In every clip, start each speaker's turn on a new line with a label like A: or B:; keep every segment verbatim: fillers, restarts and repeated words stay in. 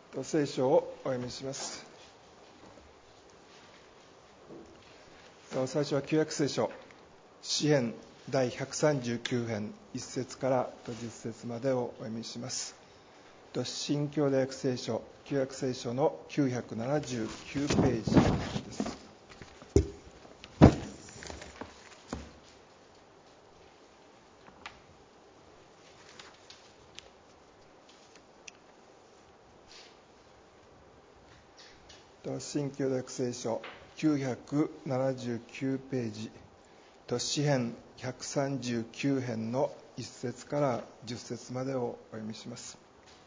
A: 聖書をお読みします。最初は旧約聖書詩編第ひゃくさんじゅうきゅう編いち節からじゅっ節までをお読みします。新教大訳聖書旧約聖書のきゅうひゃくななじゅうきゅうページです。新教大訳聖書きゅうひゃくななじゅうきゅうページ詩編ひゃくさんじゅうきゅう編のいち節からじゅっ節までをお読みします。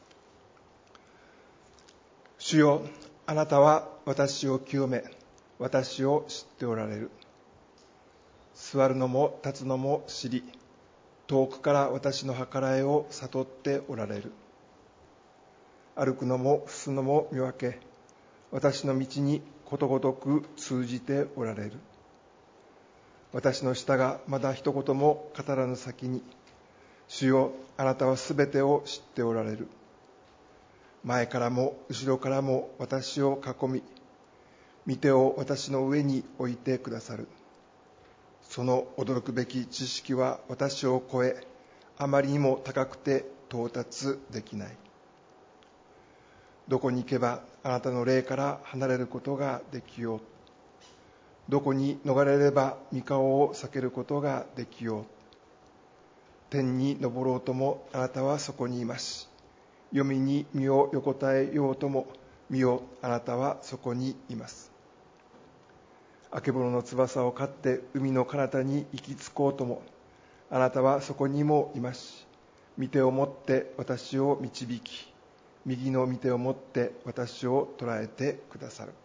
A: 主よ、あなたは私を清め、私を知っておられる。座るのも立つのも知り、遠くから私の計らいを悟っておられる。歩くのも伏すのも見分け、私の道にことごとく通じておられる。私の舌がまだ一言も語らぬ先に、主よ、あなたはすべてを知っておられる。前からも後ろからも私を囲み、御手を私の上に置いてくださる。その驚くべき知識は私を超え、あまりにも高くて到達できない。どこに行けばあなたの霊から離れることができよう。どこに逃れれば御顔を避けることができよう。天に昇ろうともあなたはそこにいますし、黄泉に身を横たえようとも身よあなたはそこにいます。あけぼのの翼を飼って海の彼方に行き着こうともあなたはそこにもいますし、御手を持って私を導き、右の御手を持って私を捉えてくださる。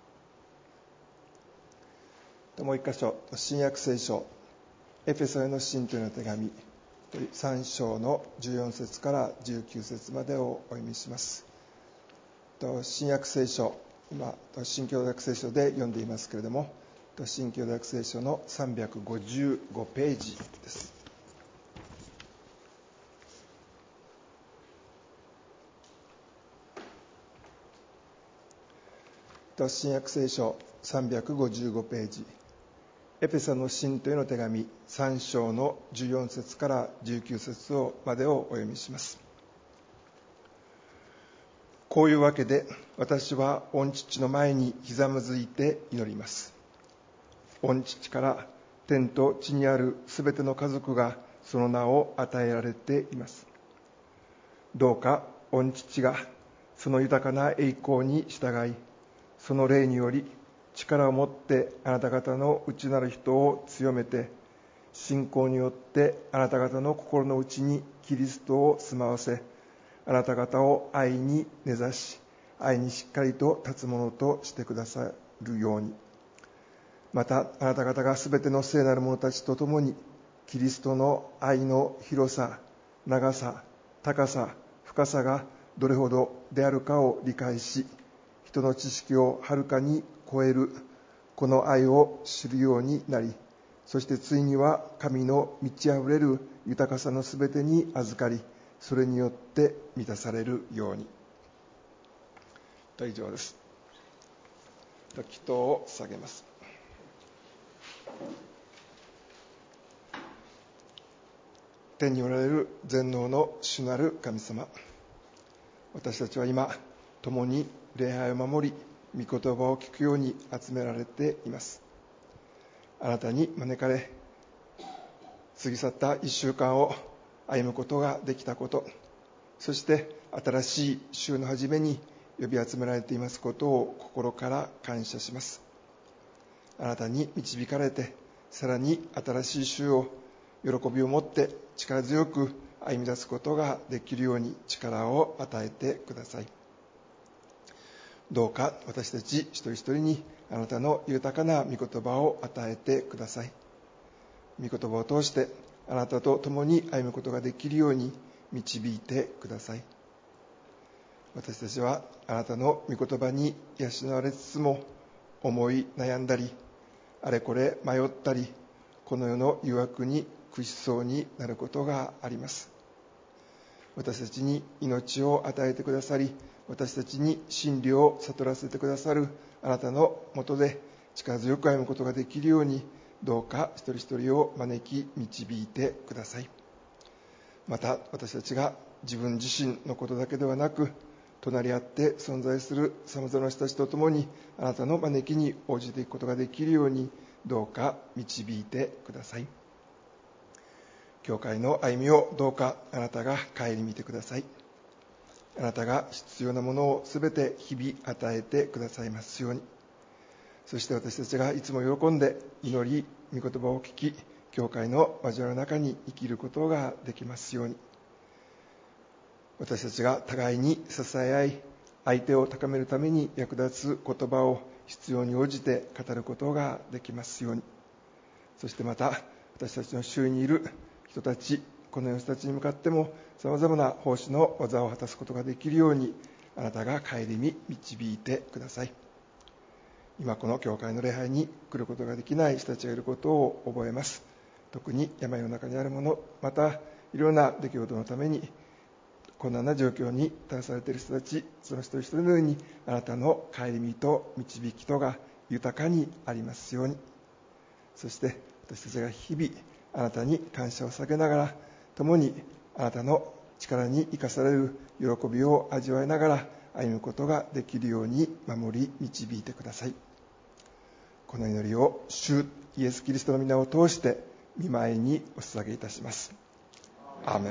A: もう一箇所、新約聖書エペソへの信徒への手紙さん章のじゅうよん節からじゅうきゅう節までをお読みします。新約聖書、今新教大訳聖書で読んでいますけれども、新教大訳聖書のさんびゃくごじゅうごページです。新約聖書さんびゃくごじゅうごページエペソの信徒への手紙さん章のじゅうよん節からじゅうきゅう節をまでをお読みします。こういうわけで私は御父の前にひざまずいて祈ります。御父から天と地にあるすべての家族がその名を与えられています。どうか御父がその豊かな栄光に従い、その霊により力を持ってあなた方の内なる人を強めて、信仰によってあなた方の心の内にキリストを住まわせ、あなた方を愛に根ざし、愛にしっかりと立つものとしてくださるように。またあなた方がすべての聖なる者たちと共にキリストの愛の広さ、長さ、高さ、深さがどれほどであるかを理解し、人の知識をはるかに超えるこの愛を知るようになり、そしてついには神の満ち溢れる豊かさのすべてに預かり、それによって満たされるように。と以上です。祈祷を捧げます。天におられる全能の主なる神様、私たちは今共に礼拝を守り、御言葉を聞くように集められています。あなたに招かれ、過ぎ去った一週間を歩むことができたこと、そして新しい週の初めに呼び集められていますことを心から感謝します。あなたに導かれて、さらに新しい週を喜びを持って力強く歩み出すことができるように力を与えてください。どうか私たち一人一人にあなたの豊かな御言葉を与えてください。御言葉を通してあなたと共に歩むことができるように導いてください。私たちはあなたの御言葉に養われつつも、思い悩んだり、あれこれ迷ったり、この世の誘惑に屈しそうになることがあります。 私たちに命を与えてくださり、私たちに真理を悟らせてくださるあなたのもとで力強く歩むことができるように、どうか一人一人を招き導いてください。また私たちが自分自身のことだけではなく、隣り合って存在するさまざまな人たちと共にあなたの招きに応じていくことができるように、どうか導いてください。教会の歩みをどうかあなたが顧みてください。あなたが必要なものをすべて日々与えてくださいますように。そして私たちがいつも喜んで祈り、御言葉を聞き、教会の交わりの中に生きることができますように。私たちが互いに支え合い、相手を高めるために役立つ言葉を必要に応じて語ることができますように。そしてまた私たちの周囲にいる人たち、この世の人たちに向かってもさまざまな奉仕の技を果たすことができるように、あなたが顧み導いてください。今この教会の礼拝に来ることができない人たちがいることを覚えます。特に病の中にある者、またいろんな出来事のために困難な状況に立たされている人たち、その一人一人のようにあなたの顧みと導きとが豊かにありますように。そして私たちが日々あなたに感謝を捧げながら、共にあなたの力に生かされる喜びを味わいながら歩むことができるように守り導いてください。この祈りを主イエス・キリストの皆を通して御前にお捧げいたします。アーメン。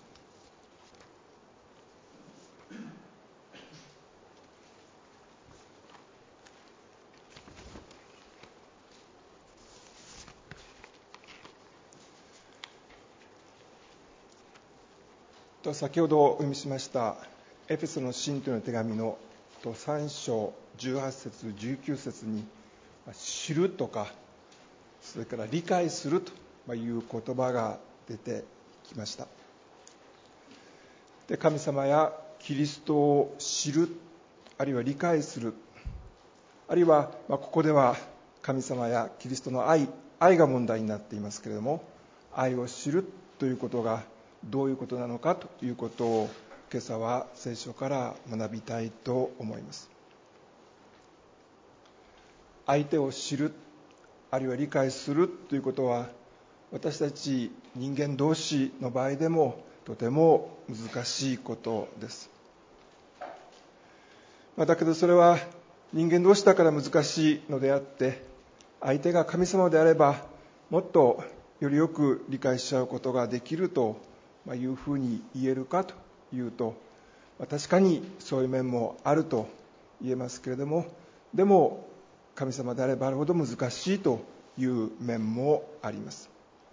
A: 先ほどお読みしましたエフェソの信徒の手紙のさん章じゅうはち節じゅうきゅう節に知るとか、それから理解するという言葉が出てきました。で、神様やキリストを知る、あるいは理解する、あるいはここでは神様やキリストの愛愛が問題になっていますけれども、愛を知るということがどういうことなのかということを今朝は聖書から学びたいと思います。相手を知る、あるいは理解するということは、私たち人間同士の場合でもとても難しいことです。だけどそれは人間同士だから難しいのであって、相手が神様であればもっとよりよく理解しちゃうことができるというふうに言えるかというと、確かにそういう面もあると言えますけれども、でも神様であればあるほど難しいという面もあります。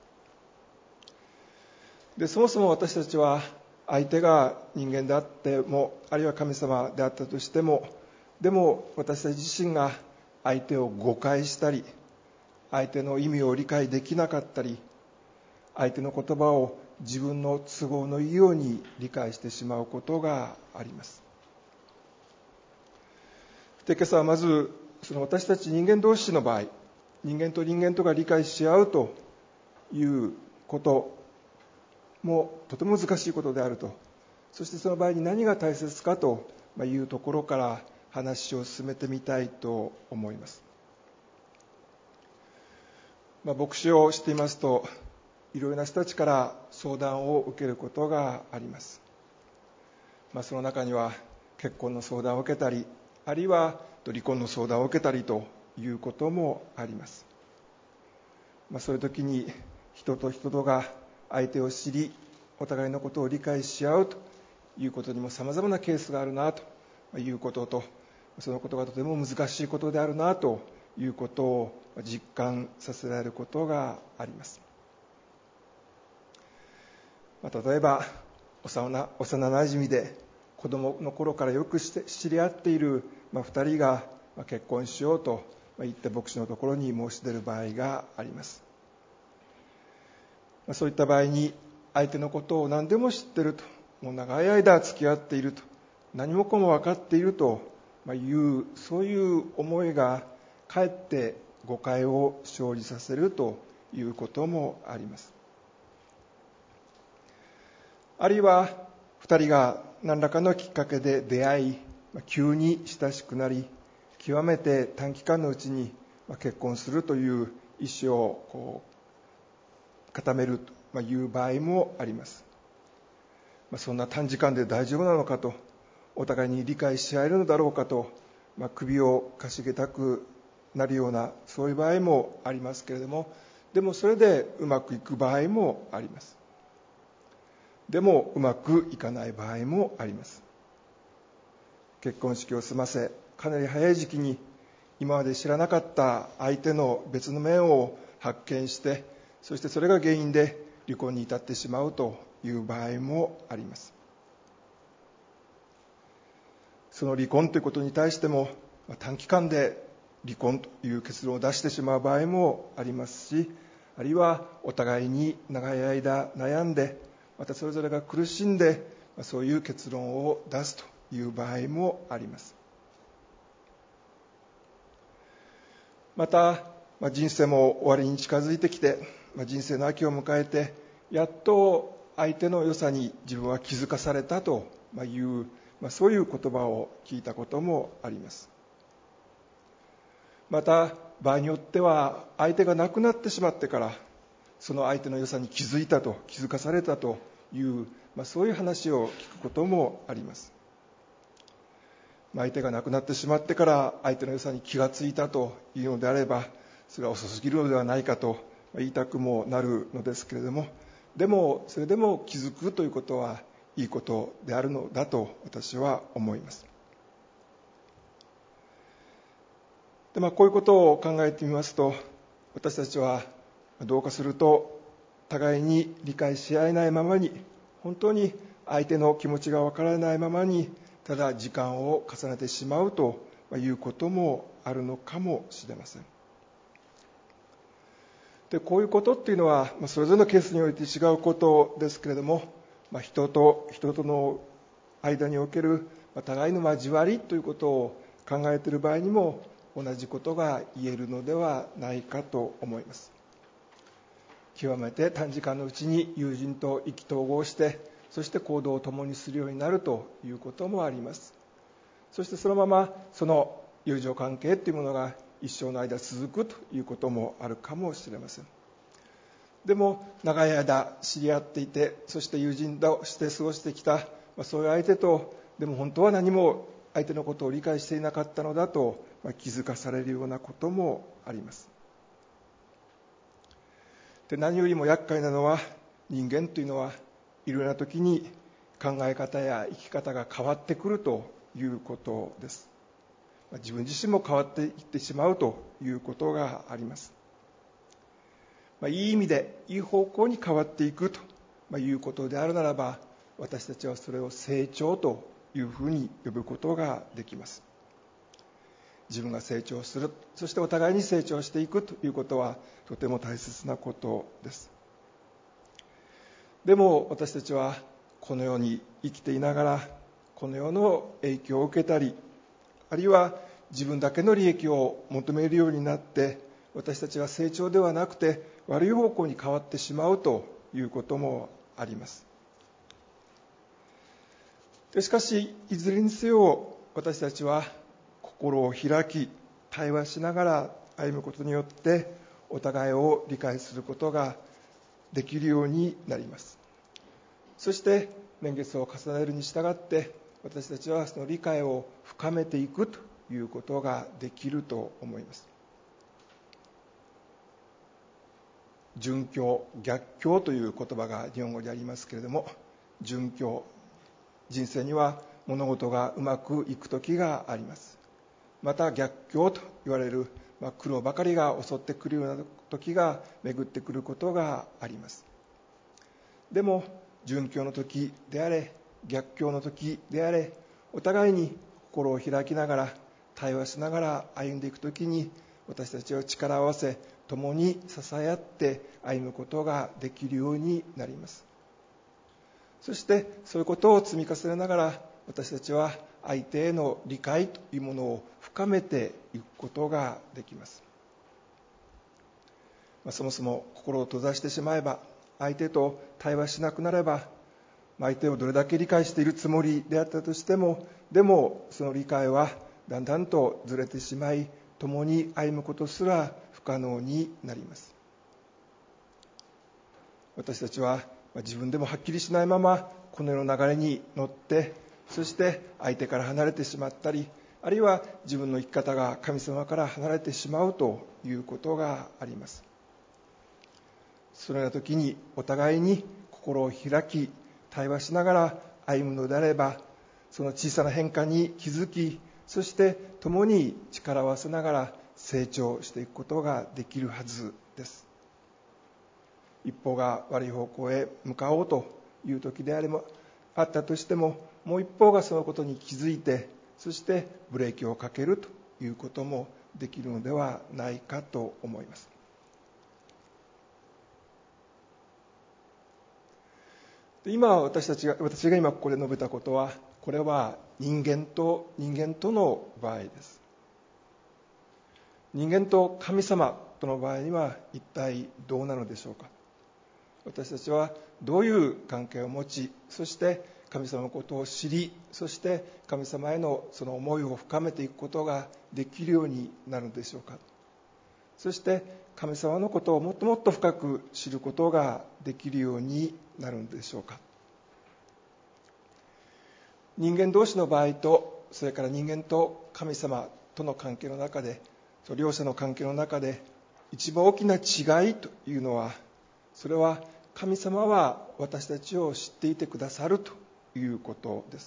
A: で、そもそも私たちは相手が人間であっても、あるいは神様であったとしても、でも私たち自身が相手を誤解したり、相手の意味を理解できなかったり、相手の言葉を自分の都合のいいように理解してしまうことがあります。で、今朝はまずその私たち人間同士の場合、人間と人間とが理解し合うということもとても難しいことであると、そしてその場合に何が大切かというところから話を進めてみたいと思います。まあ、牧師をしていますと、いろいろな人たちから相談を受けることがあります。まあ、その中には結婚の相談を受けたり、あるいは離婚の相談を受けたりということもあります。まあ、そういう時に人と人とが相手を知り、お互いのことを理解し合うということにも様々なケースがあるなということと、そのことがとても難しいことであるなということを実感させられることがあります。まあ、例えば幼なじみで子供の頃からよく知り合っているふたりが結婚しようと言って牧師のところに申し出る場合があります。そういった場合に相手のことを何でも知っていると、もう長い間付き合っていると、何もかも分かっているというそういう思いがかえって誤解を生じさせるということもあります。あるいは二人が何らかのきっかけで出会い、急に親しくなり、極めて短期間のうちに結婚するという意思をこう固めるという場合もあります。そんな短時間で大丈夫なのかと、お互いに理解し合えるのだろうかと、まあ、首をかしげたくなるようなそういう場合もありますけれども、でもそれでうまくいく場合もあります。でもうまくいかない場合もあります。結婚式を済ませ、かなり早い時期に今まで知らなかった相手の別の面を発見して、そしてそれが原因で離婚に至ってしまうという場合もあります。その離婚ということに対しても短期間で離婚という結論を出してしまう場合もありますし、あるいはお互いに長い間悩んで、またそれぞれが苦しんでそういう結論を出すという場合もあります。また人生も終わりに近づいてきて、人生の秋を迎えて、やっと相手の良さに自分は気づかされたという、そういう言葉を聞いたこともあります。また場合によっては相手が亡くなってしまってからその相手の良さに気づいたと、気づかされたという、そういう話を聞くこともあります。相手が亡くなってしまってから相手の良さに気がついたというのであれば、それは遅すぎるのではないかと言いたくもなるのですけれども、でもそれでも気づくということはいいことであるのだと私は思います。で、まあ、こういうことを考えてみますと、私たちはどうかすると互いに理解し合えないままに、本当に相手の気持ちがわからないままにただ時間を重ねてしまうということもあるのかもしれません。で、こういうことっていうのはそれぞれのケースにおいて違うことですけれども、人と人との間における互いの交わりということを考えている場合にも同じことが言えるのではないかと思います。極めて短時間のうちに友人と意気投合して、そして行動を共にするようになるということもあります。そしてそのままその友情関係というものが一生の間続くということもあるかもしれません。でも長い間知り合っていて、そして友人として過ごしてきた、そういう相手と、でも本当は何も相手のことを理解していなかったのだと気づかされるようなこともあります。で、何よりも厄介なのは、人間というのはいろいろな時に考え方や生き方が変わってくるということです。自分自身も変わっていってしまうということがあります。いい意味でいい方向に変わっていくということであるならば、私たちはそれを成長というふうに呼ぶことができます。自分が成長する、そしてお互いに成長していくということはとても大切なことです。でも私たちはこの世に生きていながら、この世の影響を受けたり、あるいは自分だけの利益を求めるようになって、私たちは成長ではなくて悪い方向に変わってしまうということもあります。しかしいずれにせよ、私たちは心を開き対話しながら歩むことによってお互いを理解することができるようになります。そして年月を重ねるに従って私たちはその理解を深めていくということができると思います。順境、逆境という言葉が日本語でありますけれども、順境、人生には物事がうまくいく時があります。また逆境と言われる、まあ、苦労ばかりが襲ってくるような時が巡ってくることがあります。でも順境の時であれ逆境の時であれ、お互いに心を開きながら対話しながら歩んでいく時に、私たちは力を合わせ共に支え合って歩むことができるようになります。そしてそういうことを積み重ねながら、私たちは相手への理解というものを深めていくことができます。まあ、そもそも心を閉ざしてしまえば、相手と対話しなくなれば、 相手をどれだけ理解しているつもりであったとしても、でもその理解はだんだんとずれてしまい、共に歩むことすら不可能になります。私たちは自分でもはっきりしないままこの世の流れに乗って、そして相手から離れてしまったり、あるいは自分の生き方が神様から離れてしまうということがあります。そのような時にお互いに心を開き、対話しながら歩むのであれば、その小さな変化に気づき、そして共に力を合わせながら成長していくことができるはずです。一方が悪い方向へ向かおうという時であればあったとしても、もう一方がそのことに気づいて、そしてブレーキをかけるということもできるのではないかと思います。今私たちが私が今ここで述べたことは、これは人間と人間との場合です。人間と神様との場合には一体どうなのでしょうか。私たちはどういう関係を持ち、そして神様のことを知り、そして神様へのその思いを深めていくことができるようになるのでしょうか。そして神様のことをもっともっと深く知ることができるようになるのでしょうか。人間同士の場合と、それから人間と神様との関係の中で、両者の関係の中で一番大きな違いというのは、それは神様は私たちを知っていてくださるということです。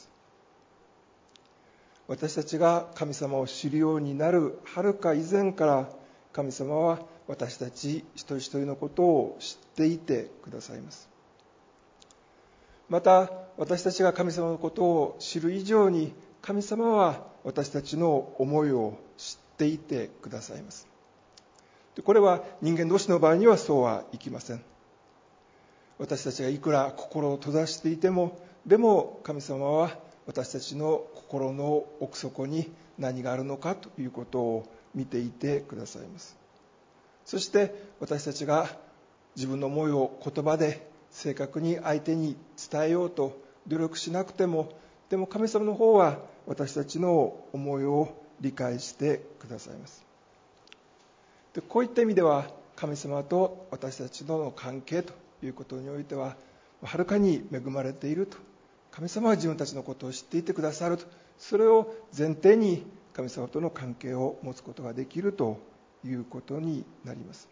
A: 私たちが神様を知るようになるはるか以前から、神様は私たち一人一人のことを知っていてくださいます。また私たちが神様のことを知る以上に、神様は私たちの思いを知っていてくださいます。これは人間同士の場合にはそうはいきません。私たちがいくら心を閉ざしていても、でも神様は私たちの心の奥底に何があるのかということを見ていてくださいます。そして私たちが自分の思いを言葉で正確に相手に伝えようと努力しなくても、でも神様の方は私たちの思いを理解してくださいます。でこういった意味では、神様と私たちとの関係ということにおいてははるかに恵まれていると。神様は自分たちのことを知っていてくださると。それを前提に神様との関係を持つことができるということになります。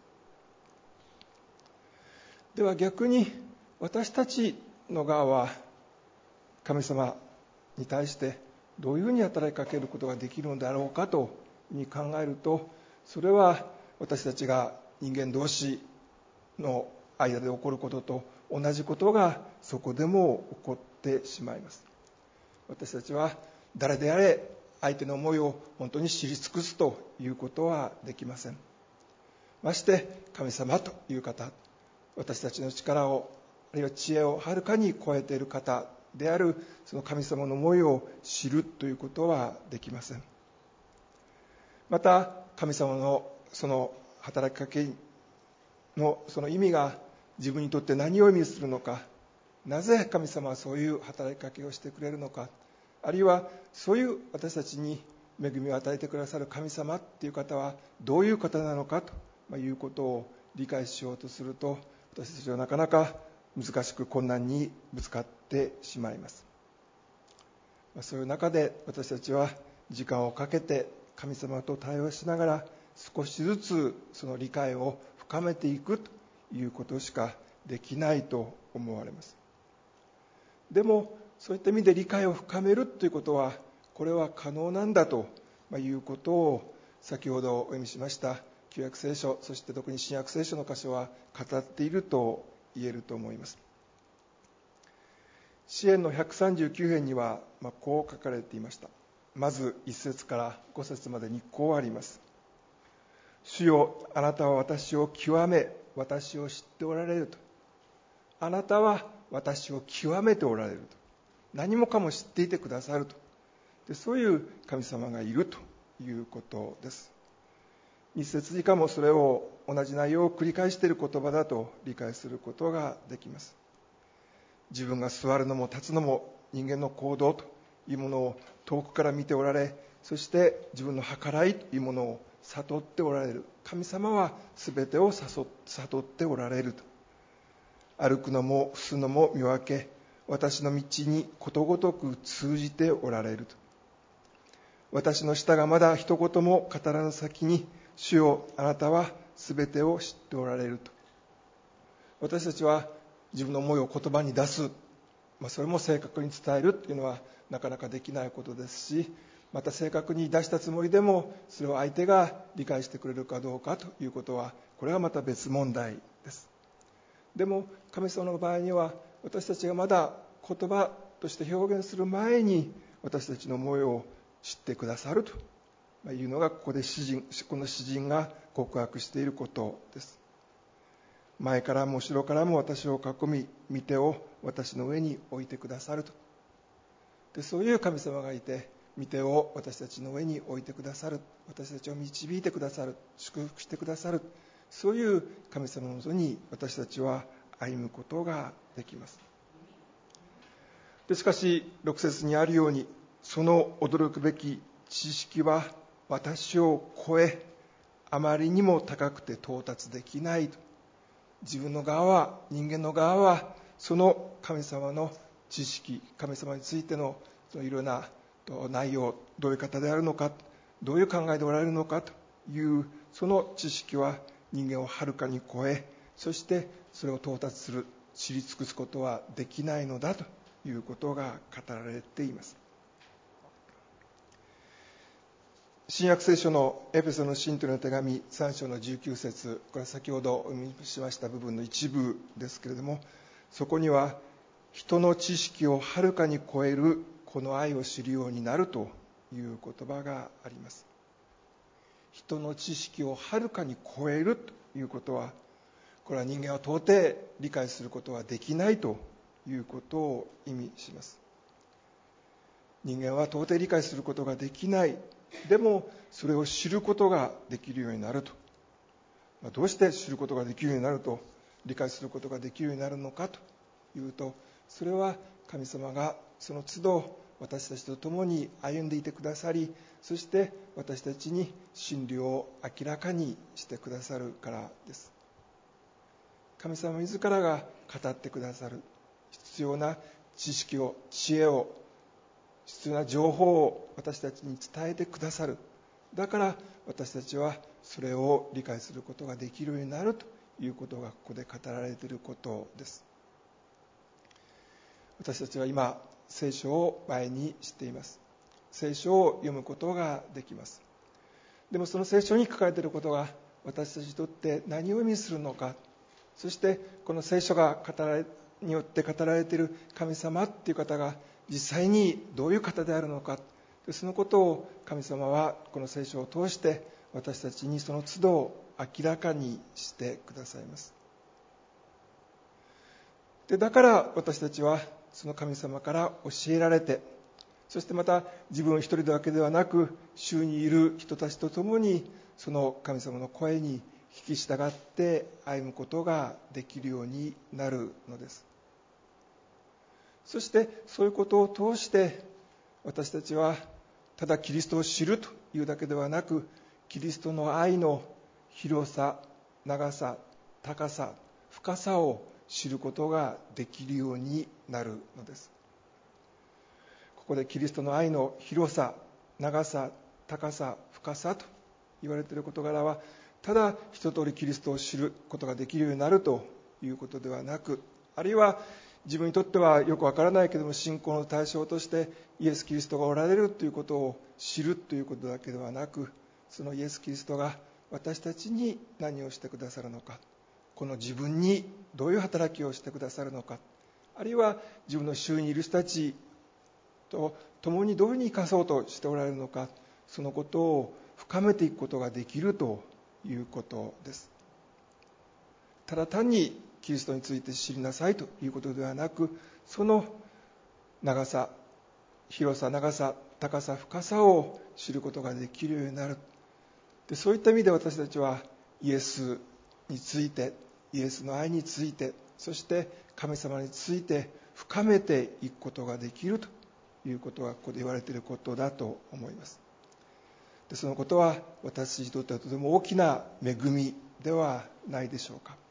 A: では逆に、私たちの側は神様に対してどういうふうに働きかけることができるのであろうかというふうに考えると、それは私たちが人間同士の間で起こることと同じことがそこでも起こってしまいます。私たちは誰であれ相手の思いを本当に知り尽くすということはできません。まして神様という方、私たちの力を、あるいは知恵をはるかに超えている方であるその神様の思いを知るということはできません。また神様のその働きかけのその意味が自分にとって何を意味するのか、なぜ神様はそういう働きかけをしてくれるのか、あるいはそういう私たちに恵みを与えてくださる神様っていう方はどういう方なのかということを理解しようとすると、私たちはなかなか難しく困難にぶつかってしまいます。そういう中で私たちは時間をかけて神様と対話しながら、少しずつその理解を深めていくということしかできないと思われます。でもそういった意味で理解を深めるということは、これは可能なんだということを、先ほどお読みしました旧約聖書、そして特に新約聖書の箇所は語っていると言えると思います。詩編のひゃくさんじゅうきゅう編にはこう書かれていました。まずいち節からご節までにこうあります。主よ、あなたは私を極め、私を知っておられると。あなたは私を極めておられると。何もかも知っていてくださると。でそういう神様がいるということです。に節以下もそれを同じ内容を繰り返している言葉だと理解することができます。 自分が座るのも立つのも人間の行動というものを遠くから見ておられ、そして自分の計らいというものを悟っておられる。神様は全てを悟っておられると。歩くのも伏すのも見分け、私の道にことごとく通じておられると。私の舌がまだ一言も語らぬ先に、主よ、あなたは全てを知っておられると。私たちは自分の思いを言葉に出す、まあ、それも正確に伝えるというのはなかなかできないことですし、また正確に出したつもりでもそれを相手が理解してくれるかどうかということは、これはまた別問題です。でも神様の場合には、私たちがまだ言葉として表現する前に私たちの思いを知ってくださるというのが、ここで詩人この詩人が告白していることです。前からも後ろからも私を囲み、御手を私の上に置いてくださると。でそういう神様がいて、御手を私たちの上に置いてくださる、私たちを導いてくださる、祝福してくださる、そういう神様のもとに私たちは歩むことができます。でしかしろく節にあるように、その驚くべき知識は私を超え、あまりにも高くて到達できないと。自分の側は、人間の側はその神様の知識、神様についてのそのいろんな内容、どういう方であるのか、どういう考えでおられるのかというその知識は人間をはるかに超え、そしてそれを到達する、知り尽くすことはできないのだということが語られています。新約聖書のエペソの信徒の手紙さん章のじゅうきゅう節、これは先ほどお読みしました部分の一部ですけれども、そこには人の知識をはるかに超えるこの愛を知るようになるという言葉があります。人の知識をはるかに超えるということは、これは人間は到底理解することはできないということを意味します。人間は到底理解することができない。でもそれを知ることができるようになると。どうして知ることができるようになると、理解することができるようになるのかというと、それは神様がその都度私たちと共に歩んでいてくださり、そして私たちに真理を明らかにしてくださるからです。神様自らが語ってくださる、必要な知識を、知恵を、必要な情報を私たちに伝えてくださる。だから私たちはそれを理解することができるようになるということがここで語られていることです。私たちは今聖書を前にしています。聖書を読むことができます。でもその聖書に書かれていることが私たちにとって何を意味するのか、そしてこの聖書が語られによって語られている神様っていう方が実際にどういう方であるのか、そのことを神様はこの聖書を通して私たちにその都度明らかにしてくださいます。でだから私たちはその神様から教えられて、そしてまた自分一人だけではなく周囲にいる人たちと共にその神様の声に聞き従って歩むことができるようになるのです。そしてそういうことを通して私たちはただキリストを知るというだけではなく、キリストの愛の広さ、長さ、高さ、深さを知ることができるようになるのです。ここでキリストの愛の広さ、長さ、高さ、深さと言われている事柄は、ただ一通りキリストを知ることができるようになるということではなく、あるいは自分にとってはよくわからないけれども信仰の対象としてイエス・キリストがおられるということを知るということだけではなく、そのイエス・キリストが私たちに何をしてくださるのか、この自分にどういう働きをしてくださるのか、あるいは自分の周囲にいる人たちと共にどういうふうに生かそうとしておられるのか、そのことを深めていくことができるということです。ただ単にキリストについて知りなさいということではなく、その長さ、広さ、長さ、高さ、深さを知ることができるようになる。でそういった意味で私たちはイエスについて、イエスの愛について、そして神様について深めていくことができるということがここで言われていることだと思います。でそのことは私にとってはとても大きな恵みではないでしょうか。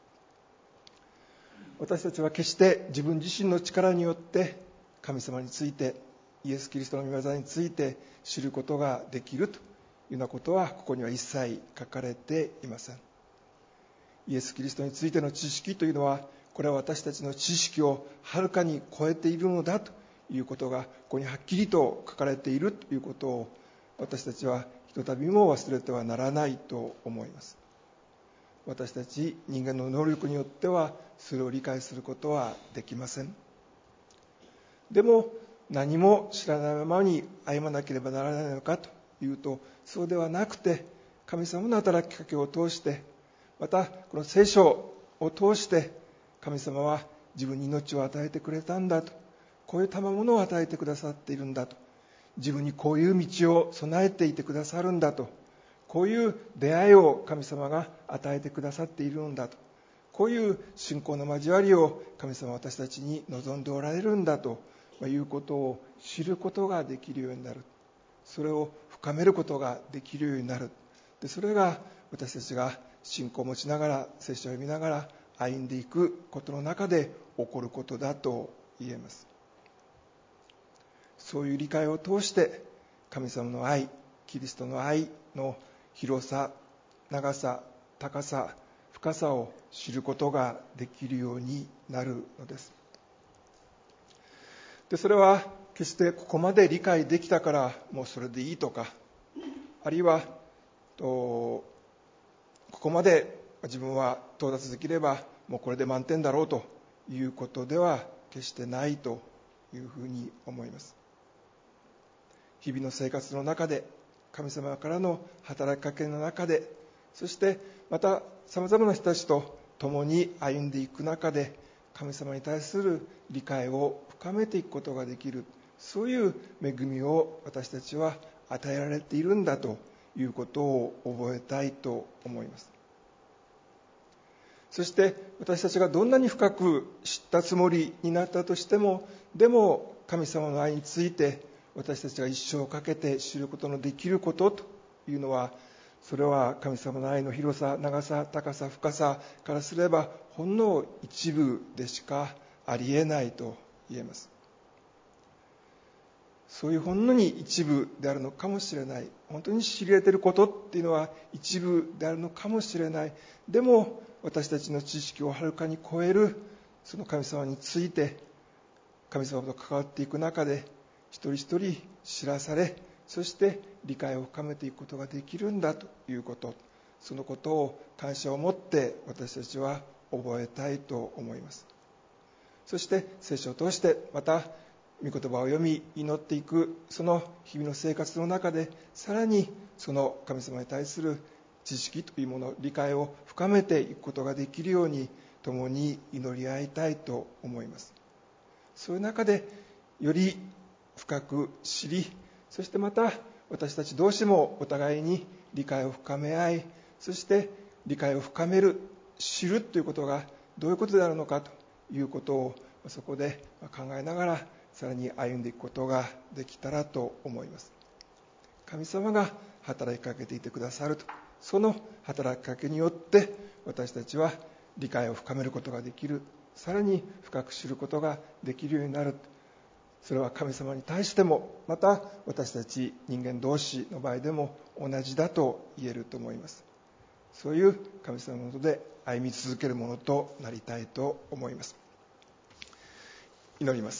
A: 私たちは決して自分自身の力によって神様について、イエス・キリストの御業について知ることができるというようなことはここには一切書かれていません。イエス・キリストについての知識というのは、これは私たちの知識をはるかに超えているのだということがここにはっきりと書かれているということを、私たちはひとたびも忘れてはならないと思います。私たち人間の能力によってはそれを理解することはできません。でも何も知らないままに歩まなければならないのかというと、そうではなくて、神様の働きかけを通して、またこの聖書を通して神様は自分に命を与えてくれたんだと、こういう賜物を与えてくださっているんだと、自分にこういう道を備えていてくださるんだと、こういう出会いを神様が与えてくださっているんだと、こういう信仰の交わりを神様は私たちに望んでおられるんだということを知ることができるようになる。それを深めることができるようになる。でそれが私たちが信仰を持ちながら、聖書を読みながら歩んでいくことの中で起こることだと言えます。そういう理解を通して神様の愛、キリストの愛の広さ、長さ、高さ、深さを知ることができるようになるのです。でそれは決してここまで理解できたからもうそれでいいとか、あるいはとここまで自分は到達できればもうこれで満点だろうということでは決してないというふうに思います。日々の生活の中で、神様からの働きかけの中で、そしてまたさまざまな人たちと共に歩んでいく中で、神様に対する理解を深めていくことができる、そういう恵みを私たちは与えられているんだということを覚えたいと思います。そして私たちがどんなに深く知ったつもりになったとしても、でも神様の愛について私たちが一生かけて知ることのできることというのは、それは神様の愛の広さ、長さ、高さ、深さからすればほんの一部でしかありえないと言えます。そういうほんのに一部であるのかもしれない。本当に知り得ていることっていうのは一部であるのかもしれない。でも私たちの知識をはるかに超えるその神様について、神様と関わっていく中で一人一人知らされ、そして理解を深めていくことができるんだということ、そのことを感謝を持って私たちは覚えたいと思います。そして聖書を通してまた御言葉を読み祈っていくその日々の生活の中で、さらにその神様に対する知識というもの、理解を深めていくことができるように共に祈り合いたいと思います。そういう中でより深く知り、そしてまた私たち同士もお互いに理解を深め合い、そして理解を深める、知るということがどういうことであるのかということをそこで考えながらさらに歩んでいくことができたらと思います。神様が働きかけていてくださると、その働きかけによって私たちは理解を深めることができる、さらに深く知ることができるようになる。それは神様に対しても、また私たち人間同士の場合でも同じだと言えると思います。そういう神様のもとで歩み続けるものとなりたいと思います。祈ります。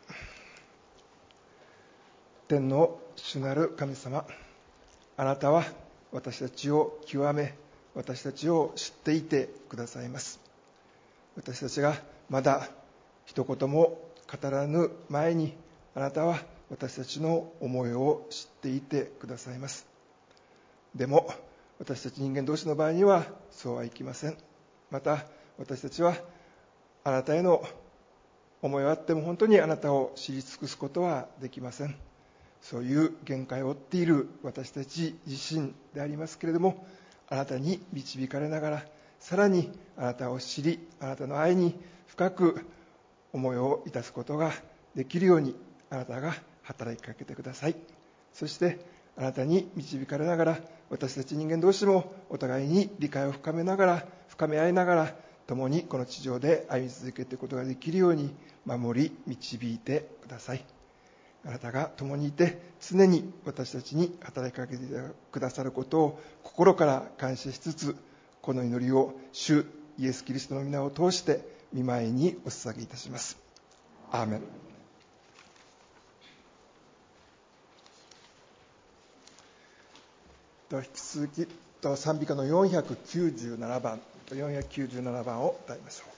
A: 天の主なる神様、あなたは私たちを極め、私たちを知っていてくださいます。私たちがまだ一言も語らぬ前に、あなたは私たちの思いを知っていてくださいます。でも私たち人間同士の場合にはそうはいきません。また私たちはあなたへの思いはあっても本当にあなたを知り尽くすことはできません。そういう限界を負っている私たち自身でありますけれども、あなたに導かれながらさらにあなたを知り、あなたの愛に深く思いをいたすことができるようにあなたが働きかけてください。そしてあなたに導かれながら、私たち人間同士もお互いに理解を深めながら深め合いながら、共にこの地上で歩み続けていくことができるように守り導いてください。あなたが共にいて常に私たちに働きかけてくださることを心から感謝しつつ、この祈りを主イエス・キリストの皆を通して御前にお捧げいたします。アーメン。では引き続き賛美歌のよんひゃくきゅうじゅうななばんよんひゃくきゅうじゅうななばんを歌いましょう。